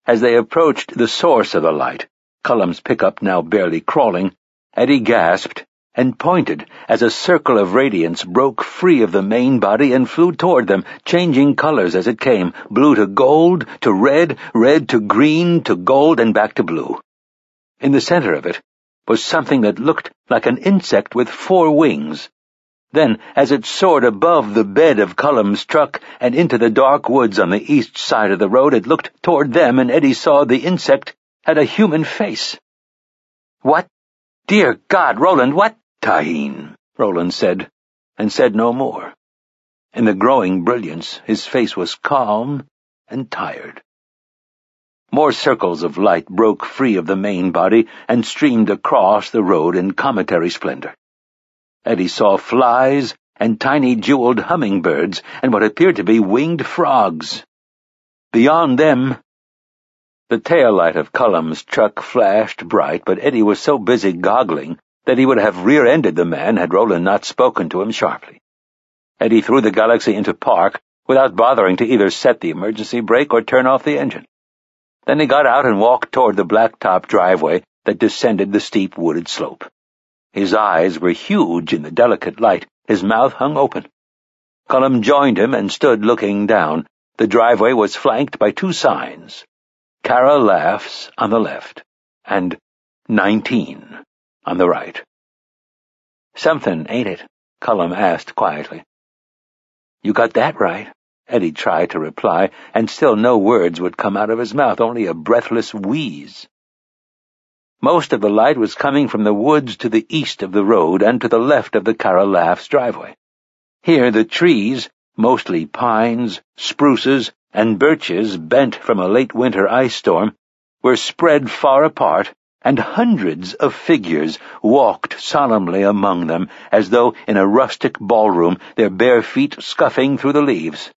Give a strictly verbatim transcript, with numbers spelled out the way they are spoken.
As they approached the source of the light, Cullum's pickup now barely crawling, Eddie gasped and pointed as a circle of radiance broke free of the main body and flew toward them, changing colors as it came, blue to gold, to red, red to green, to gold, and back to blue. In the center of it was something that looked like an insect with four wings. Then, as it soared above the bed of Cullum's truck and into the dark woods on the east side of the road, it looked toward them, and Eddie saw the insect had a human face. "What? Dear God, Roland, what?" "Taheen," Roland said, and said no more. In the growing brilliance, his face was calm and tired. More circles of light broke free of the main body and streamed across the road in cometary splendor. Eddie saw flies and tiny jeweled hummingbirds and what appeared to be winged frogs. Beyond them, the tail light of Cullum's truck flashed bright, but Eddie was so busy goggling that he would have rear-ended the man had Roland not spoken to him sharply. Eddie threw the Galaxy into park without bothering to either set the emergency brake or turn off the engine. Then he got out and walked toward the blacktop driveway that descended the steep wooded slope. His eyes were huge in the delicate light, his mouth hung open. Cullum joined him and stood looking down. The driveway was flanked by two signs: Kara Laughs on the left, and nineteen on the right. "Something, ain't it?" Cullum asked quietly. "You got that right," Eddie tried to reply, and still no words would come out of his mouth, only a breathless wheeze. Most of the light was coming from the woods to the east of the road and to the left of the Kara Laughs driveway. Here the trees, mostly pines, spruces, and birches bent from a late winter ice storm, were spread far apart, and hundreds of figures walked solemnly among them, as though in a rustic ballroom, their bare feet scuffing through the leaves.